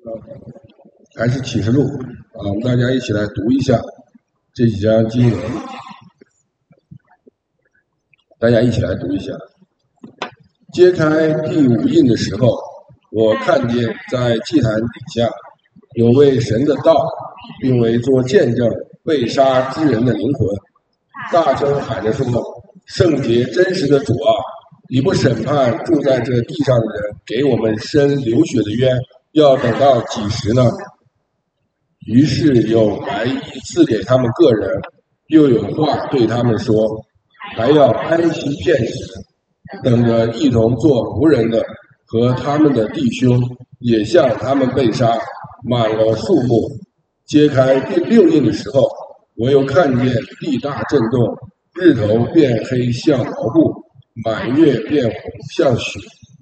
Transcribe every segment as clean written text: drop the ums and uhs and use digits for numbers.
还是启示录啊，我们大家一起来读一下这几章经文，大家一起来读一下。揭开第5印的时候，我看见在祭坛底下有为神的道，并为做见证被杀之人的灵魂，大声喊着说：圣洁真实的主啊，你不审判住在这地上的人，给我们伸流血的冤，要等到几时呢？于是有白衣赐给他们个人，又有话对他们说，还要安息片时，等着一同做仆人的和他们的弟兄也像他们被杀，满了数目。揭开第6印的时候，我又看见地大震动，日头变黑像毛布，满月变红像雪，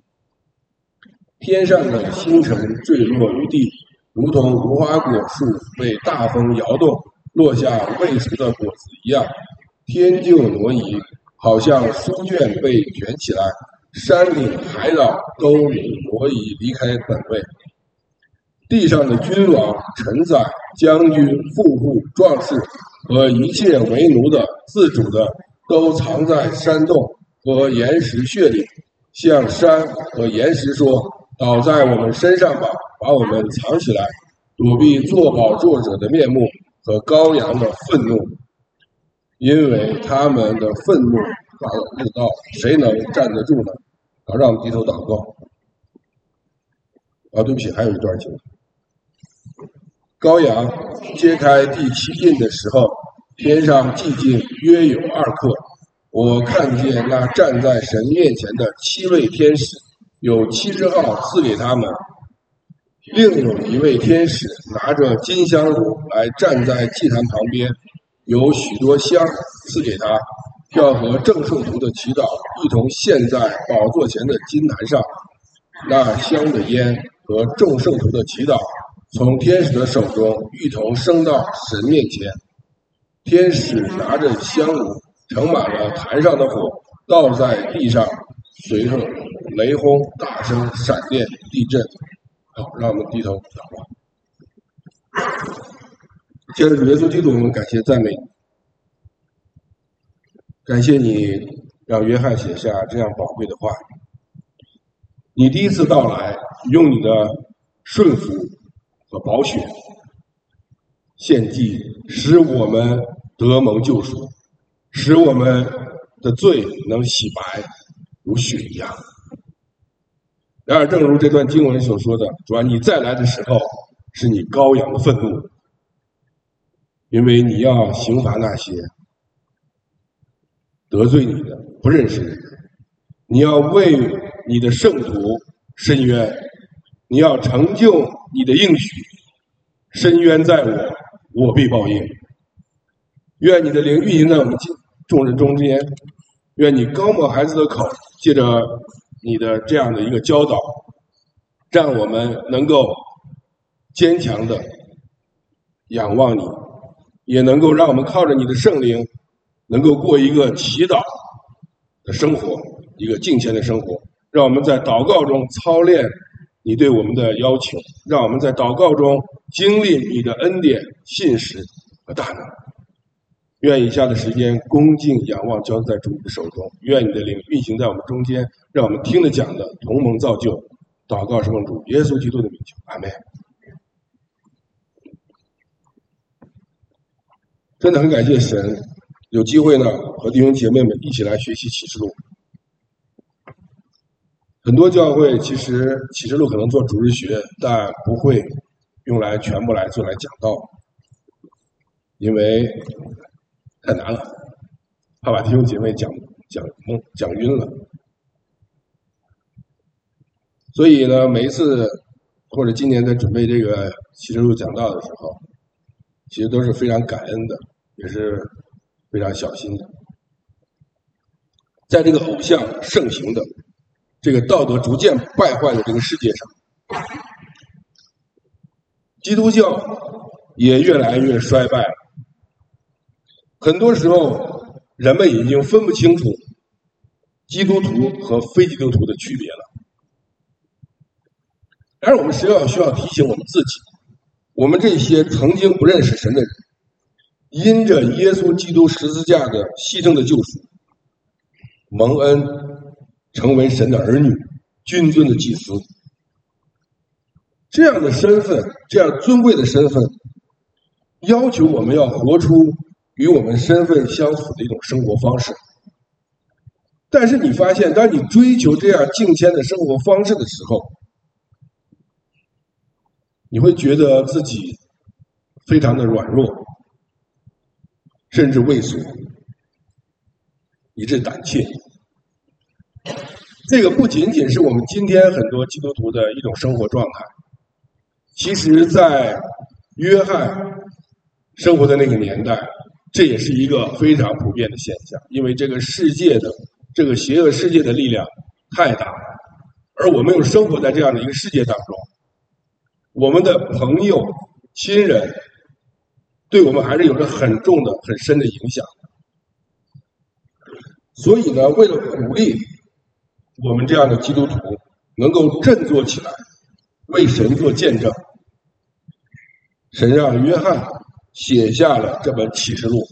天上的星辰坠落于地，如同无花果树被大风摇动，落下未熟的果子一样。天就挪移，好像书卷被卷起来，山岭海岛都挪移离开本位。地上的君王、臣宰、将军、富户、壮士和一切为奴的、自主的，都藏在山洞和岩石穴里，向山和岩石说：倒在我们身上吧，把我们藏起来，躲避坐宝座者的面目和羔羊的愤怒，因为他们的愤怒到了日到，谁能站得住呢？好，让我们低头祷告。对不起，还有一段经文。羔羊揭开第7印的时候，天上寂静约有2刻，我看见那站在神面前的7位天使，有7只号赐给他们，另有一位天使拿着金香炉来站在祭坛旁边，有许多香赐给他，要和众圣徒的祈祷一同献在宝座前的金坛上。那香的烟和众圣徒的祈祷从天使的手中一同升到神面前，天使拿着香炉盛满了坛上的火，倒在地上，随后雷轰、大声、闪电、地震。好，让我们低头祷告。亲爱的主耶稣基督，我们感谢赞美你，感谢你让约翰写下这样宝贵的话语。你第一次到来，用你的顺服和宝血献祭，使我们得蒙救赎，使我们的罪能洗白如雪一样。然而正如这段经文所说的，主啊，你再来的时候是你羔羊的愤怒，因为你要刑罚那些得罪你的不认识你的，你要为你的圣徒伸冤，你要成就你的应许，伸冤在我，我必报应。愿你的灵运行在我们众人中间，愿你高抹孩子的口，借着你的这样的一个教导，让我们能够坚强的仰望你，也能够让我们靠着你的圣灵，能够过一个祈祷的生活，一个敬虔的生活。让我们在祷告中操练你对我们的要求，让我们在祷告中经历你的恩典、信实和大能。愿以下的时间恭敬仰望交在主的手中，愿你的灵运行在我们中间，让我们听得讲的同盟造就。祷告是奉主耶稣基督的名求，阿们。真的很感谢神，有机会呢和弟兄姐妹们一起来学习启示录。很多教会其实启示录可能做主日学，但不会用来全部来做来讲道，因为太难了，怕把弟兄姐妹讲晕了。所以呢，每一次或者今年在准备这个启示录讲道的时候，其实都是非常感恩的，也是非常小心的。在这个偶像盛行的这个道德逐渐败坏的这个世界上，基督教也越来越衰败了。很多时候，人们已经分不清楚基督徒和非基督徒的区别了。 然而，我们需要提醒我们自己，我们这些曾经不认识神的人，因着耶稣基督十字架的牺牲的救赎，蒙恩成为神的儿女，君尊的祭司。这样的身份，这样尊贵的身份，要求我们要活出与我们身份相符的一种生活方式。但是你发现，当你追求这样敬虔的生活方式的时候，你会觉得自己非常的软弱，甚至畏缩，以致胆怯。这个不仅仅是我们今天很多基督徒的一种生活状态，其实在约翰生活的那个年代，这也是一个非常普遍的现象。因为这个邪恶世界的力量太大了，而我们又生活在这样的一个世界当中，我们的朋友、亲人对我们还是有着很重的、很深的影响。所以呢，为了鼓励我们这样的基督徒能够振作起来，为神做见证，神让约翰写下了这本启示录，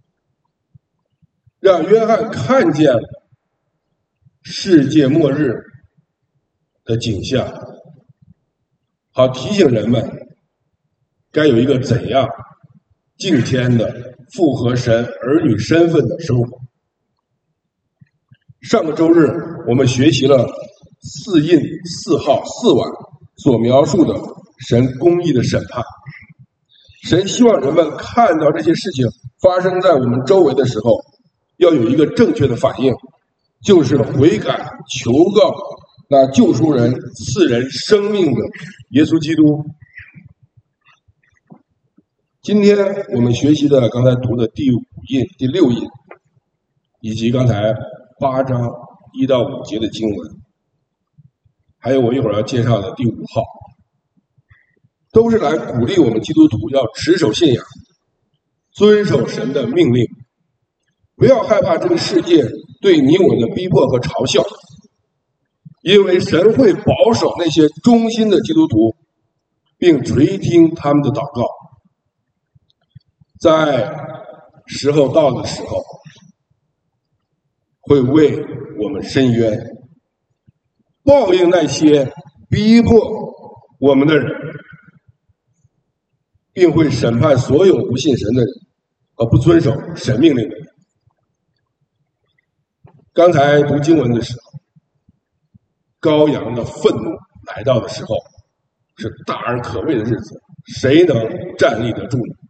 让约翰看见了世界末日的景象，好提醒人们该有一个怎样敬虔的符合神儿女身份的生活。上个周日我们学习了四印、四号、四碗所描述的神公义的审判。神希望人们看到这些事情发生在我们周围的时候，要有一个正确的反应，就是悔改求告那救赎人赐人生命的耶稣基督。今天我们学习的刚才读的第五印、第六印，以及刚才8章1到5节的经文，还有我一会儿要介绍的第5号，都是来鼓励我们基督徒要持守信仰，遵守神的命令，不要害怕这个世界对你我的逼迫和嘲笑，因为神会保守那些忠心的基督徒，并垂听他们的祷告。在时候到的时候，会为我们伸冤，报应那些逼迫我们的人，并会审判所有不信神的人和不遵守神命令的人。刚才读经文的时候，羔羊的愤怒来到的时候，是大而可畏的日子，谁能站立得住呢？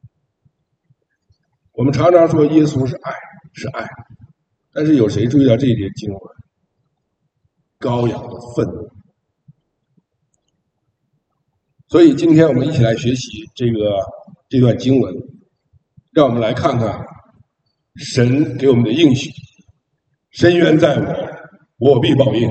我们常常说耶稣是爱，是爱，但是有谁注意到这一节经文？羔羊的愤怒。所以今天我们一起来学习这段经文，让我们来看看神给我们的应许：深渊在我，我必报应。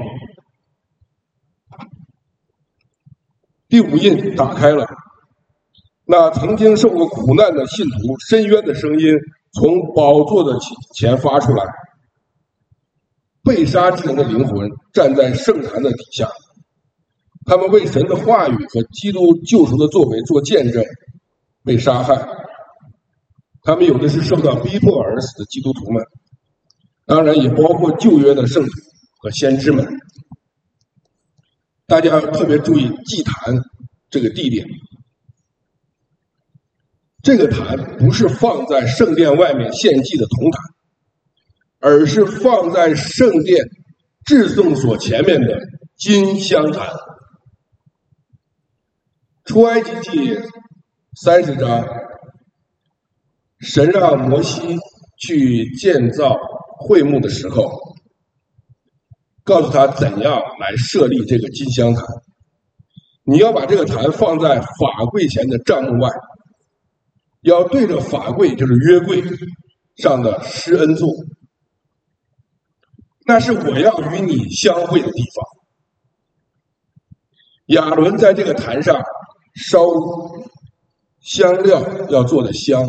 第5印打开了，那曾经受过苦难的信徒深渊的声音从宝座的前发出来，被杀之人的灵魂站在圣坛的底下，他们为神的话语和基督救赎的作为做见证，被杀害。他们有的是受到逼迫而死的基督徒们，当然也包括旧约的圣徒和先知们。大家要特别注意祭坛这个地点，这个坛不是放在圣殿外面献祭的铜坛，而是放在圣殿至圣所前面的金香坛。出埃及记30章，神让摩西去建造会幕的时候，告诉他怎样来设立这个金香坛。你要把这个坛放在法柜前的帐幕外，要对着法柜，就是约柜上的施恩座，那是我要与你相会的地方。亚伦在这个坛上烧香料要做的香，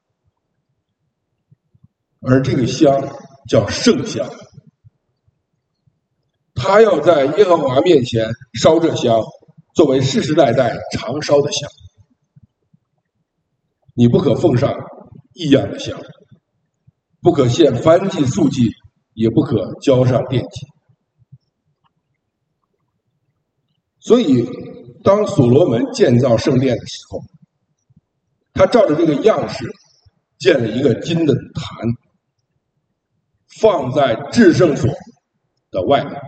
而这个香叫圣香，他要在耶和华面前烧这香， 作为世世代代常烧的香。你不可奉上异样的香，不可献燔祭素祭，也不可交上奠祭。所以当所罗门建造圣殿的时候，他照着这个样式建了一个金的坛，放在至圣所的外面。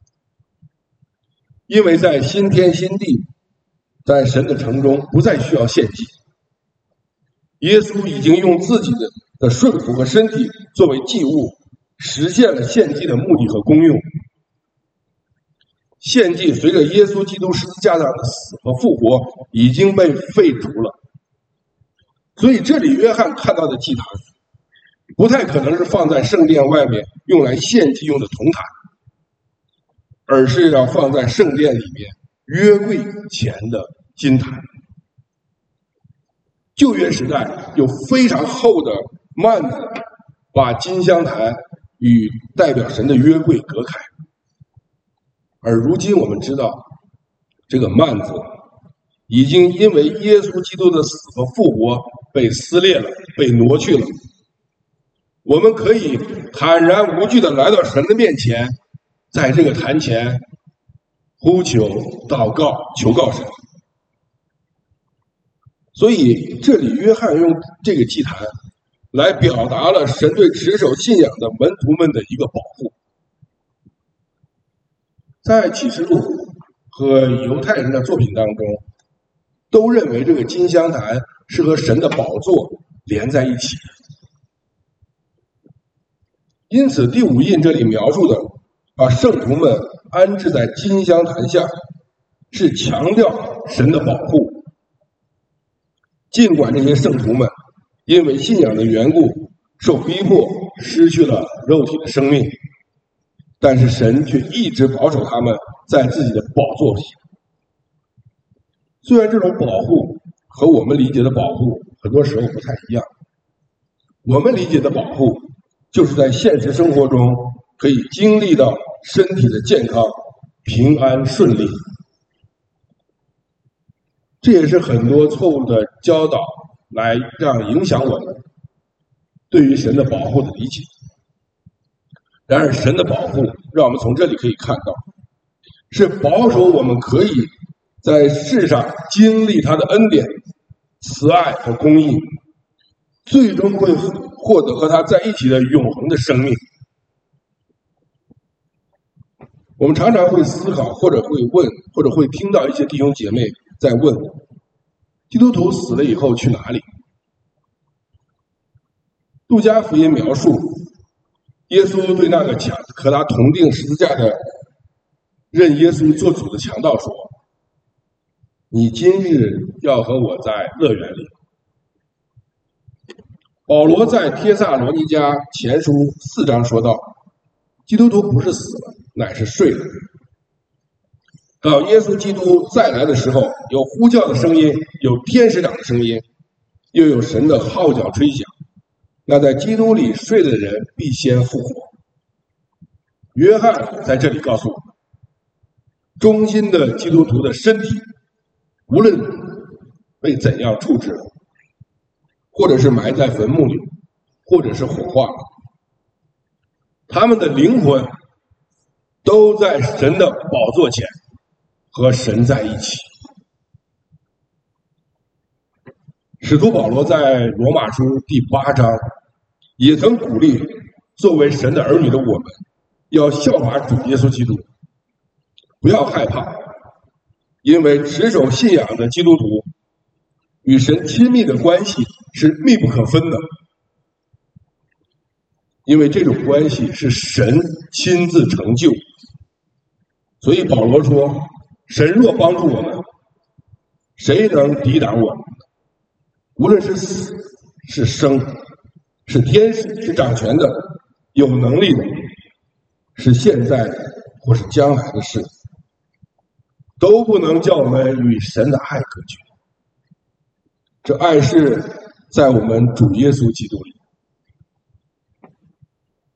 因为在新天新地，在神的城中不再需要献祭，耶稣已经用自己的顺服和身体作为祭物，实现了献祭的目的和功用。献祭随着耶稣基督十字架上的死和复活已经被废除了，所以这里约翰看到的祭坛不太可能是放在圣殿外面用来献祭用的铜坛，而是要放在圣殿里面约柜前的金坛。旧约时代有非常厚的幔子把金香坛与代表神的约柜隔开，而如今我们知道，这个幔子已经因为耶稣基督的死和复活被撕裂了，被挪去了。我们可以坦然无惧地来到神的面前，在这个坛前呼求、祷告、求告神。所以这里约翰用这个祭坛来表达了神对持守信仰的门徒们的一个保护。在启示录和犹太人的作品当中，都认为这个金香坛是和神的宝座连在一起的。因此第五印这里描述的把圣徒们安置在金香坛下，是强调神的保护。尽管这些圣徒们因为信仰的缘故受逼迫，失去了肉体的生命，但是神却一直保守他们在自己的宝座里。虽然这种保护和我们理解的保护很多时候不太一样，我们理解的保护就是在现实生活中可以经历到身体的健康、平安顺利。这也是很多错误的教导来让影响我们对于神的保护的理解。然而神的保护让我们从这里可以看到，是保守我们可以在世上经历他的恩典、慈爱和公义，最终会获得和他在一起的永恒的生命。我们常常会思考，或者会问，或者会听到一些弟兄姐妹在问，基督徒死了以后去哪里？路加福音描述耶稣对那个和他同定十字架的认耶稣做主的强盗说，你今日要和我在乐园里。保罗在帖撒罗尼迦前书4章说道，基督徒不是死了，乃是睡了。到耶稣基督再来的时候，有呼叫的声音，有天使长的声音，又有神的号角吹响，那在基督里睡的人必先复活。约翰在这里告诉我们，忠心的基督徒的身体无论被怎样处置，或者是埋在坟墓里，或者是火化了，他们的灵魂都在神的宝座前和神在一起。使徒保罗在罗马书第8章也曾鼓励作为神的儿女的我们，要效法主耶稣基督，不要害怕，因为持守信仰的基督徒与神亲密的关系是密不可分的，因为这种关系是神亲自成就。所以保罗说，神若帮助我们，谁能抵挡我们？无论是死是生，是天使是掌权的，有能力的，是现在的或是将来的事，都不能叫我们与神的爱隔绝。这爱是在我们主耶稣基督里。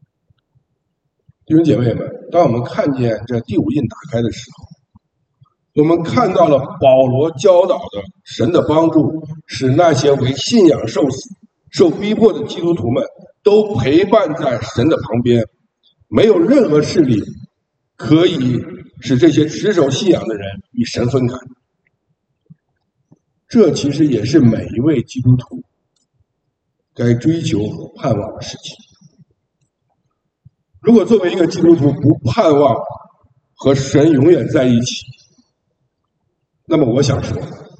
弟兄姐妹们，当我们看见这第五印打开的时候， 我们看到了保罗教导的神的帮助，使那些为信仰受死、受逼迫的基督徒们都陪伴在神的旁边，没有任何势力可以使这些持守信仰的人与神分开。这其实也是每一位基督徒该追求和盼望的事情。如果作为一个基督徒不盼望和神永远在一起，那么我想说，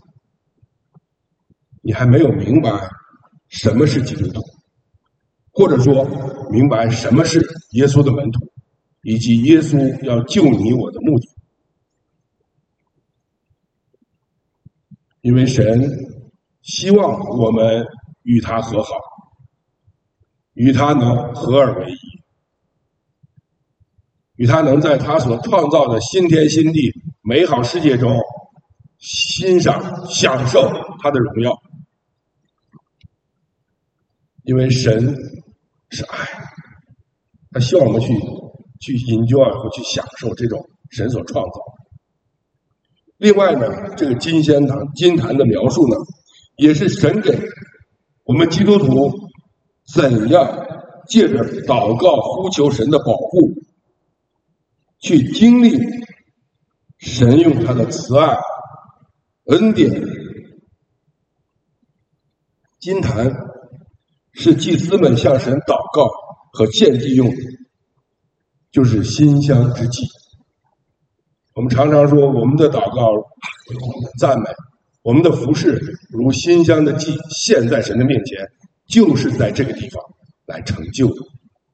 你还没有明白什么是基督徒，或者说明白什么是耶稣的门徒，以及耶稣要救你我的目的。因为神希望我们与他和好，与他能合而为一，与他能在他所创造的新天新地美好世界中欣赏享受他的荣耀。因为神是爱，他希望我们去enjoy和去享受这种神所创造的。另外呢，这个金坛的描述呢，也是神给我们基督徒怎样借着祷告呼求神的保护，去经历神用他的慈爱、恩典。金坛是祭司们向神祷告和献祭用的，就是馨香之祭。我们常常说，我们的祷告、我们的赞美、我们的服事，如馨香的祭献在神的面前，就是在这个地方来成就的。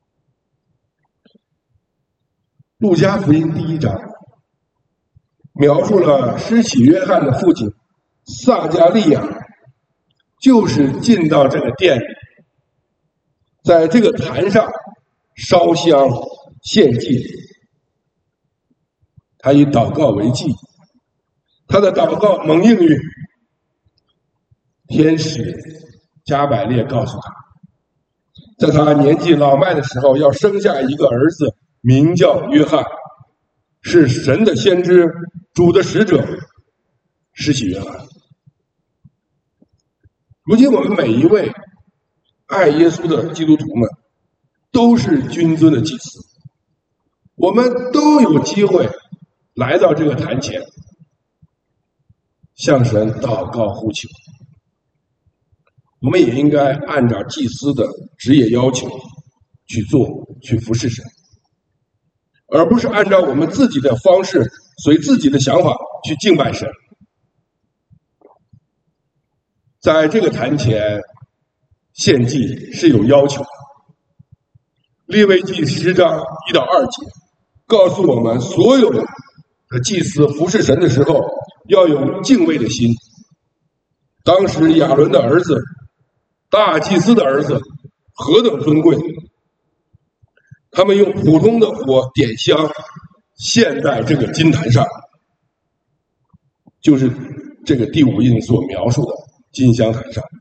路加福音第1章描述了施洗约翰的父亲撒加利亚，就是进到这个殿里，在这个坛上烧香献祭。他以祷告为祭，他的祷告蒙应允。天使加百列告诉他，在他年纪老迈的时候要生下一个儿子，名叫约翰，是神的先知，主的使者，施洗约翰。如今我们每一位爱耶稣的基督徒们都是君尊的祭司，我们都有机会来到这个坛前，向神祷告呼求。我们也应该按照祭司的职业要求去做，去服侍神，而不是按照我们自己的方式，随自己的想法去敬拜神。在这个坛前献祭是有要求的。利未记10章1到2节告诉我们，所有的祭司服侍神的时候要有敬畏的心。当时亚伦的儿子，大祭司的儿子何等尊贵，他们用普通的火点香献在这个金坛上，就是这个第5印所描述的金香坛上。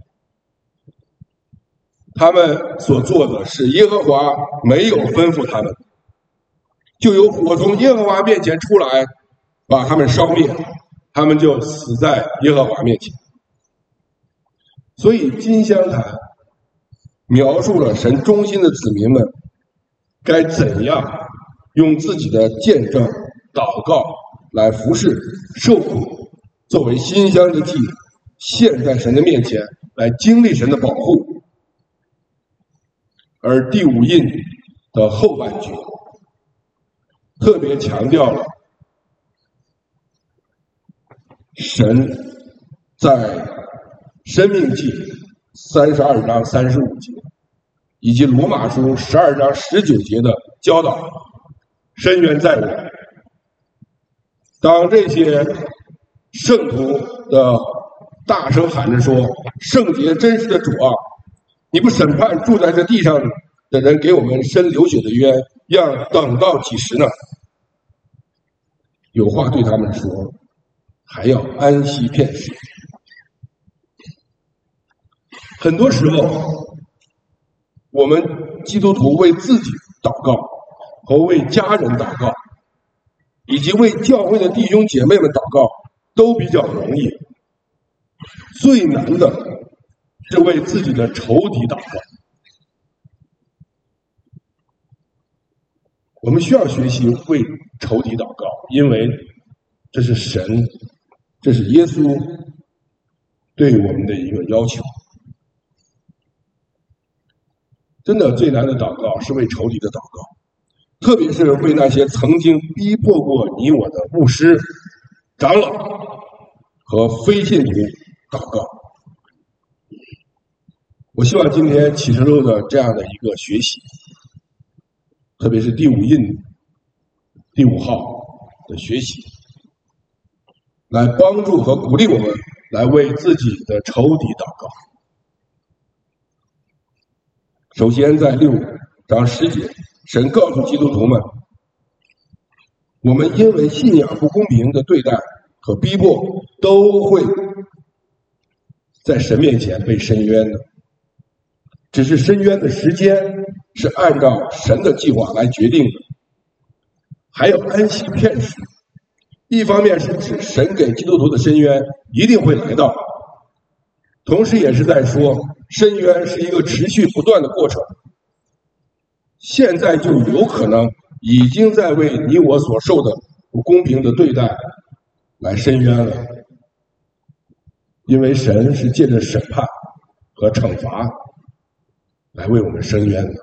他们所做的是耶和华没有吩咐他们，就有火从耶和华面前出来，把他们烧灭，他们就死在耶和华面前。所以金香坛描述了神忠心的子民们该怎样用自己的见证、祷告来服侍、受苦，作为馨香之祭献在神的面前，来经历神的保护。而第5印的后半句特别强调了神在申命记32章35节以及罗马书12章19节的教导，深渊在我。当这些圣徒的大声喊着说，圣洁真实的主啊，你不审判住在这地上的人，给我们伸流血的冤，要等到几时呢？有话对他们说，还要安息片时。很多时候，我们基督徒为自己祷告和为家人祷告， 以及为教会的弟兄姐妹们祷告都比较容易，最难的是为自己的仇敌祷告。我们需要学习为仇敌祷告，因为这是神，这是耶稣对我们的一个要求。真的最难的祷告是为仇敌的祷告，特别是为那些曾经逼迫过你我的牧师、长老和非信徒祷告。我希望今天启示录的这样的一个学习，特别是第5印第5号的学习，来帮助和鼓励我们来为自己的仇敌祷告。首先在6章10节，神告诉基督徒们，我们因为信仰不公平的对待和逼迫，都会在神面前被申冤的，只是申冤的时间是按照神的计划来决定的。还有安息片时，一方面是指神给基督徒的申冤一定会来到，同时也是在说申冤是一个持续不断的过程，现在就有可能已经在为你我所受的不公平的对待来申冤了，因为神是借着审判和惩罚来为我们申冤的。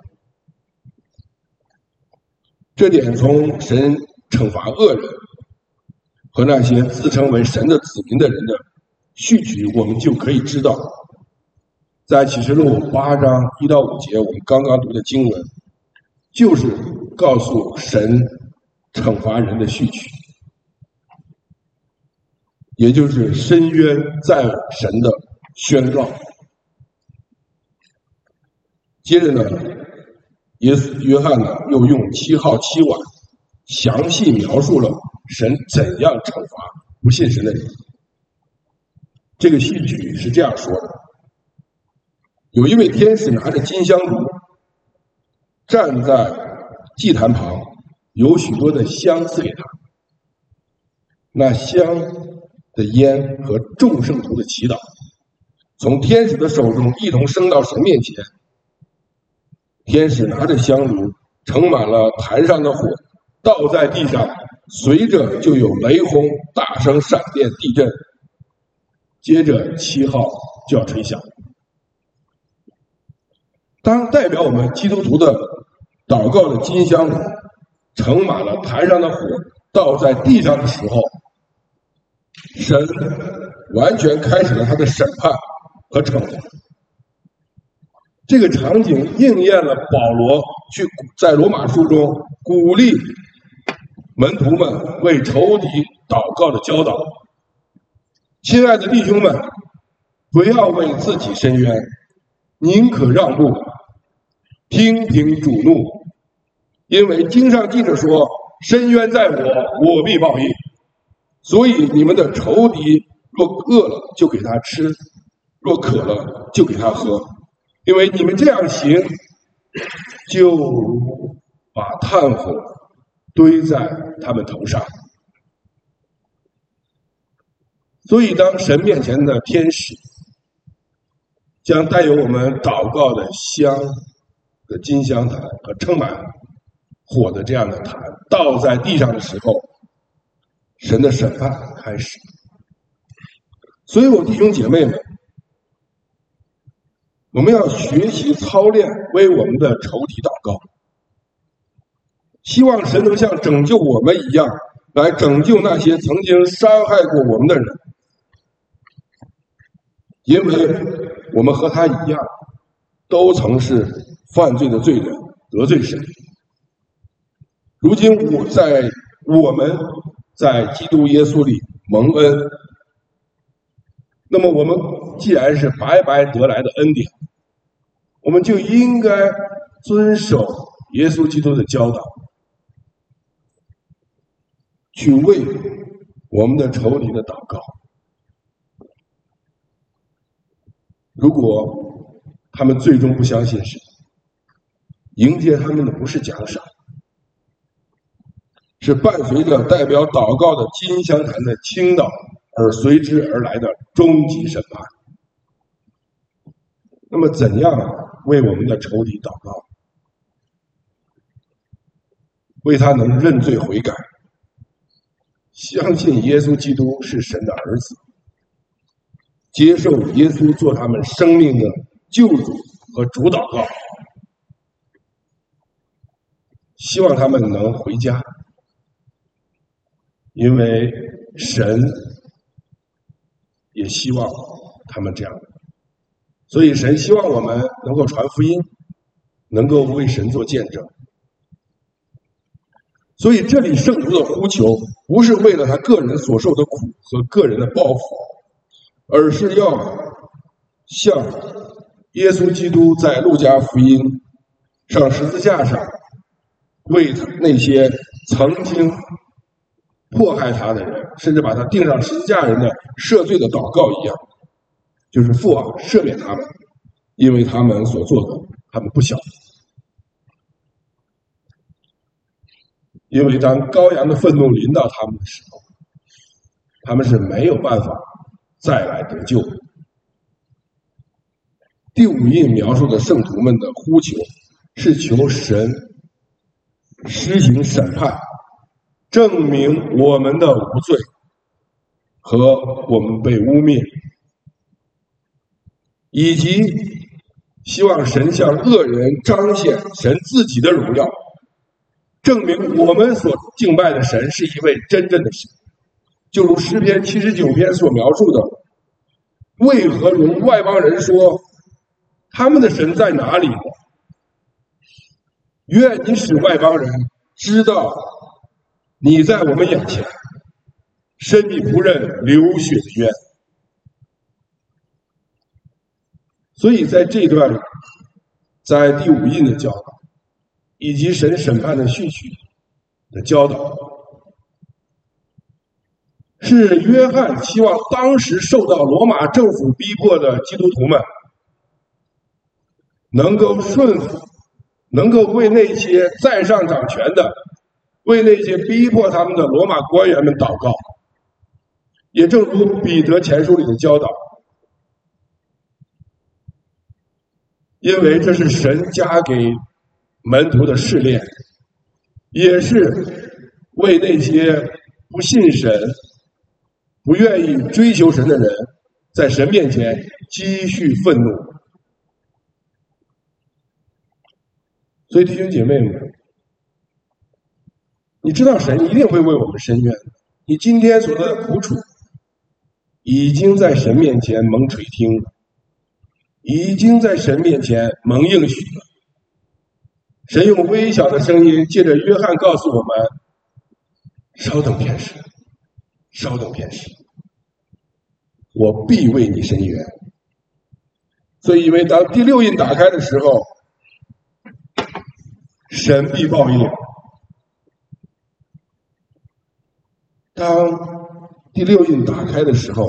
这点从神惩罚恶人和那些自称为神的子民的人的序曲我们就可以知道。在启示录8章1到5节，我们刚刚读的经文就是告诉神惩罚人的序曲，也就是申冤在神的宣告。接着呢，约翰呢又用7号7碗详细描述了神怎样惩罚不信神的人。这个序曲是这样说的：有一位天使拿着金香炉，站在祭坛旁，有许多的香赐给他，那香的烟和众圣徒的祈祷从天使的手中一同升到神面前。天使拿着香炉盛满了坛上的火，倒在地上，随着就有雷轰、大声闪电、地震，接着7号就要吹响。当代表我们基督徒的祷告的金香炉盛满了坛上的火，倒在地上的时候，神完全开始了他的审判和惩罚。这个场景应验了保罗在罗马书中鼓励门徒们为仇敌祷告的教导。亲爱的弟兄们，不要为自己申冤，宁可让步，听凭主怒，因为经上记着说，申冤在我，我必报应。所以你们的仇敌若饿了就给他吃，若渴了就给他喝，因为你们这样行，就如把炭火堆在他们头上。所以当神面前的天使将带有我们祷告的香的金香坛和盛满火的这样的坛倒在地上的时候，神的审判开始。所以我弟兄姐妹们，我们要学习操练为我们的仇敌祷告，希望神能像拯救我们一样来拯救那些曾经伤害过我们的人，因为我们和他一样，都曾是犯罪的罪人，得罪神。如今我们在基督耶稣里蒙恩，那么我们既然是白白得来的恩典，我们就应该遵守耶稣基督的教导，去为我们的仇敌的祷告。如果他们最终不相信神，迎接他们的不是奖赏， 是伴随着代表祷告的金香坛的倾倒而随之而来的终极审判。那么，怎样为我们的仇敌祷告？为他能认罪悔改，相信耶稣基督是神的儿子，接受耶稣做他们生命的救主和主祷告，希望他们能回家，因为神也希望他们这样，所以神希望我们能够传福音，能够为神做见证。所以这里圣徒的呼求不是为了他个人所受的苦和个人的报复，而是要像耶稣基督在路加福音上十字架上为那些曾经迫害他的人，甚至把他钉上十字架人的赦罪的祷告一样，就是父啊，赦免他们，因为他们所做的他们不晓得。因为当羔羊的愤怒临到他们的时候，他们是没有办法再来得救。第五印描述的圣徒们的呼求是求神施行审判，证明我们的无罪和我们被污蔑，以及希望神向恶人彰显神自己的荣耀，证明我们所敬拜的神是一位真正的神。就如诗篇79篇所描述的，为何容外邦人说他们的神在哪里呢？愿你使外邦人知道你在我们眼前，伸你仆人流血的冤。所以在这段，在第五印的教导以及神审判的序曲的教导，是约翰希望当时受到罗马政府逼迫的基督徒们能够顺服，能够为那些在上掌权的，为那些逼迫他们的罗马官员们祷告。也正如彼得前书里的教导，因为这是神加给门徒的试炼，也是为那些不信神、不愿意追求神的人，在神面前积蓄愤怒。所以弟兄姐妹们，你知道神一定会为我们伸冤，你今天所得的苦楚已经在神面前蒙垂听了，已经在神面前蒙应许了。神用微小的声音借着约翰告诉我们，稍等片时，稍等片时，我必为你伸冤。所以因为当第六印打开的时候，神必报应。当第六印打开的时候，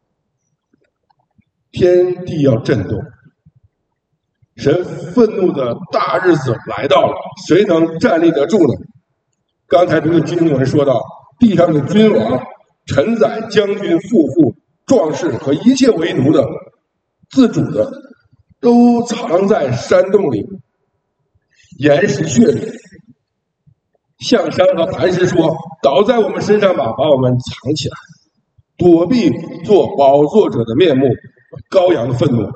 天地要震动，神愤怒的大日子来到了，谁能站立得住呢？刚才这个经文说到，地上的君王、臣宰、将军、富户、壮士和一切为奴的、自主的，都藏在山洞里、岩石穴里。象山和磐石说：“倒在我们身上吧，把我们藏起来，躲避做宝座者的面目，羔羊的愤怒。”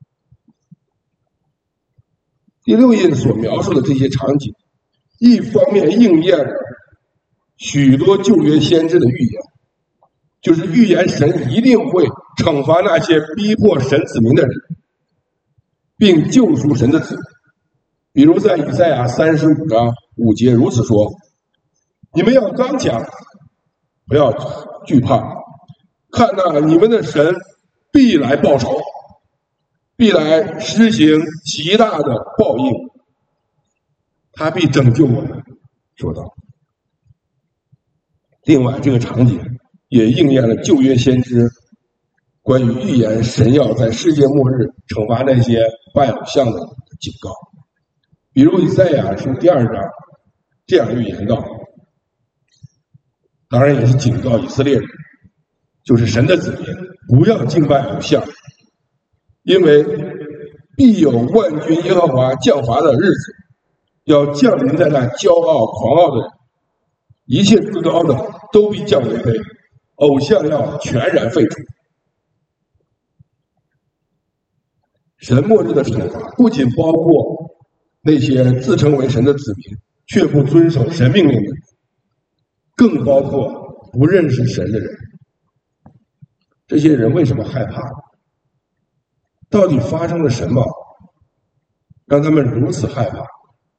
第六印所描述的这些场景，一方面应验了许多旧约先知的预言，就是预言神一定会惩罚那些逼迫神子民的人，并救赎神的子民。比如在以赛亚35章5节如此说：“你们要刚强，不要惧怕，看那你们的神必来报仇，必来施行极大的报应，他必拯救我们。”说道。另外，这个场景也应验了旧约先知关于预言神要在世界末日惩罚那些拜偶像的警告。比如以赛亚书第2章这样预言道：“ 当然也是警告以色列人，就是神的子民不要敬拜偶像，因为必有万军耶和华降罚的日子，要降临在那骄傲狂傲的人，一切至高的都必降为卑，偶像要全然废除。神末日的惩罚不仅包括那些自称为神的子民却不遵守神命令的人，更包括不认识神的人。这些人为什么害怕？到底发生了什么让他们如此害怕？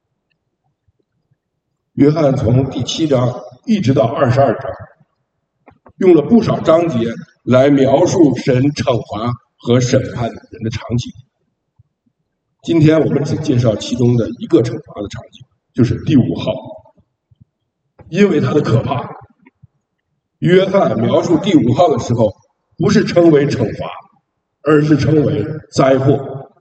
约翰从第7章一直到22章，用了不少章节来描述神惩罚和审判人的场景。今天我们只介绍其中的一个惩罚的场景，就是第5号。因为它的可怕，约翰描述第5号的时候，不是称为惩罚，而是称为灾祸。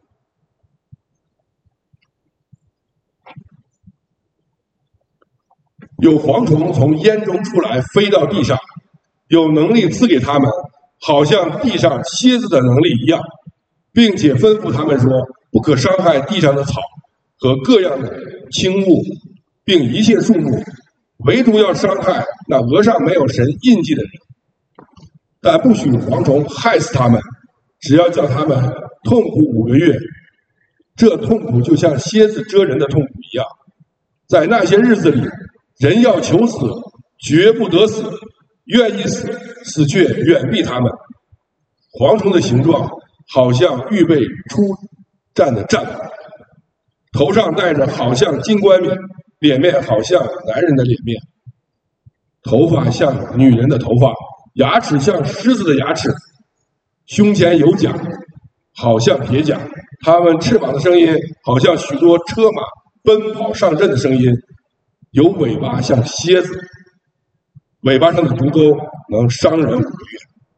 有蝗虫从烟中出来，飞到地上，有能力赐给他们，好像地上蝎子的能力一样，并且吩咐他们说，不可伤害地上的草和各样的轻物，并一切树木，唯独要伤害那额上没有神印记的人。但不许蝗虫害死他们，只要叫他们痛苦5个月。这痛苦就像蝎子蛰人的痛苦一样。在那些日子里，人要求死，绝不得死；愿意死，死却远避他们。蝗虫的形状好像预备出战的战马，头上戴着好像金冠冕，脸面好像男人的脸面，头发像女人的头发，牙齿像狮子的牙齿，胸前有甲，好像铁甲。它们翅膀的声音好像许多车马奔跑上阵的声音，有尾巴像蝎子，尾巴上的毒钩能伤人5个月。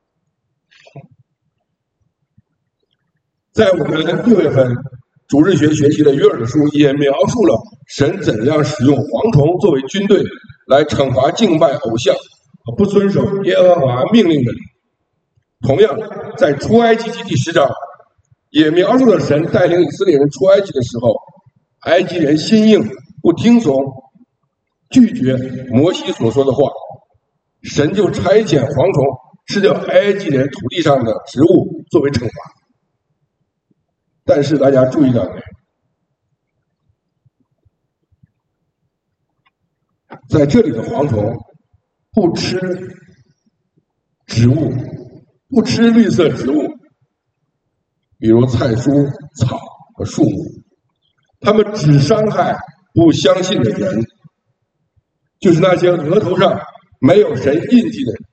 在我们6月份主日学学习的约珥书也描述了神怎样使用蝗虫作为军队来惩罚敬拜偶像和不遵守耶和华命令的人。同样，在出埃及记第10章也描述了神带领以色列人出埃及的时候，埃及人心硬不听从，拒绝摩西所说的话，神就差遣蝗虫吃掉埃及人土地上的植物作为惩罚。但是大家注意到没？在这里的蝗虫不吃植物，不吃绿色植物，比如菜蔬、草和树木，它们只伤害不相信的人，就是那些额头上没有神印记的人。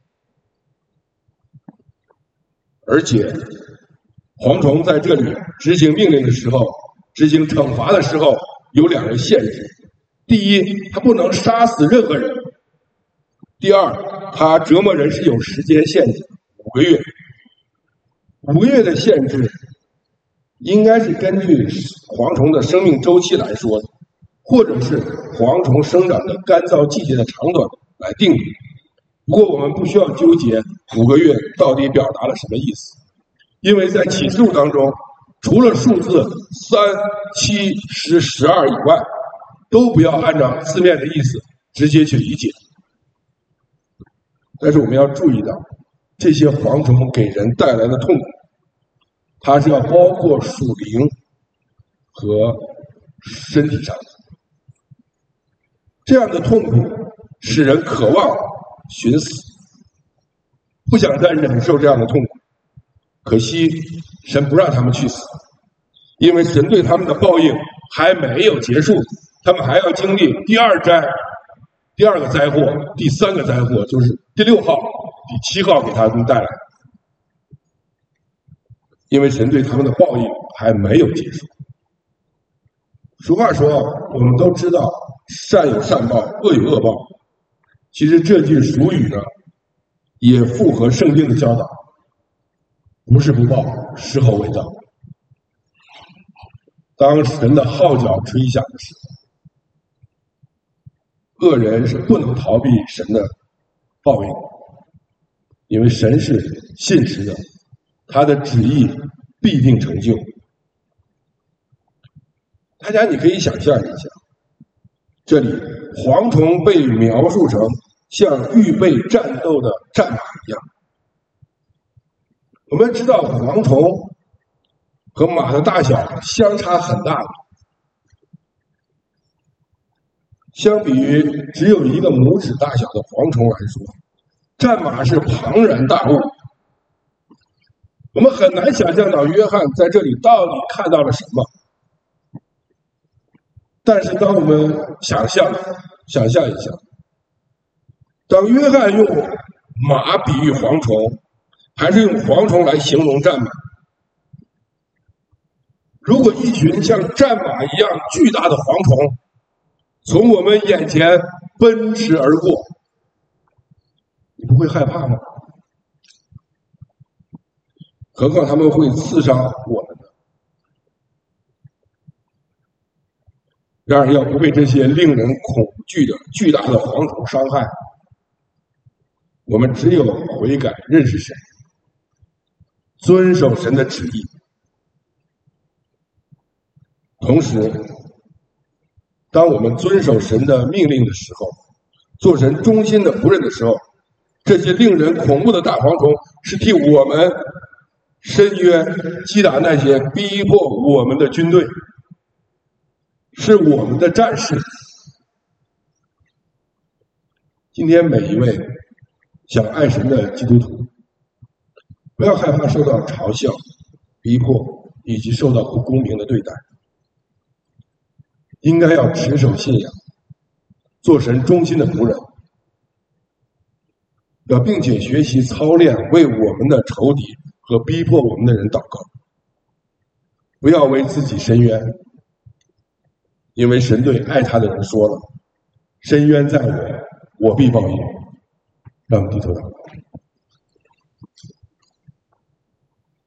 而且蝗虫在这里执行命令的时候，执行惩罚的时候有2个限制：第一，它不能杀死任何人；第二，它折磨人是有时间限制，5个月。5个月的限制应该是根据蝗虫的生命周期来说的，或者是蝗虫生长的干燥季节的长短来定的。不过我们不需要纠结5个月到底表达了什么意思，因为在启示录当中，除了数字3、7、10、12以外，都不要按照字面的意思直接去理解。但是我们要注意到，这些蝗虫给人带来的痛苦，它是要包括属灵和身体上的。这样的痛苦使人渴望寻死，不想再忍受这样的痛苦。可惜神不让他们去死，因为神对他们的报应还没有结束，他们还要经历第2灾、第2个灾祸、第3个灾祸，就是第6号、第7号给他们带来。因为神对他们的报应还没有结束。俗话说，我们都知道善有善报，恶有恶报。其实这句俗语呢，也符合圣经的教导，不是不报，时候未到。当神的号角吹响的时候，恶人是不能逃避神的报应，因为神是信实的，他的旨意必定成就。大家你可以想象一下，这里蝗虫被描述成像预备战斗的战马一样。我们知道蝗虫和马的大小相差很大的，相比于只有一个拇指大小的蝗虫来说，战马是庞然大物。我们很难想象到约翰在这里到底看到了什么。但是当我们想象一下，当约翰用马比喻蝗虫，还是用蝗虫来形容战马，如果一群像战马一样巨大的蝗虫从我们眼前奔驰而过，你不会害怕吗？何况他们会刺伤我们的。然而，要不被这些令人恐惧的巨大的蝗虫伤害，我们只有悔改，认识神，遵守神的旨意。同时，当我们遵守神的命令的时候，做神忠心的仆人的时候，这些令人恐怖的大蝗虫是替我们伸冤，击打那些逼迫我们的军队，是我们的战士。今天每一位想爱神的基督徒，不要害怕受到嘲笑、逼迫以及受到不公平的对待，应该要持守信仰，做神忠心的仆人，要并且学习操练为我们的仇敌和逼迫我们的人祷告，不要为自己伸冤，因为神对爱他的人说了：“伸冤在我，我必报应。”让我们低头祷告。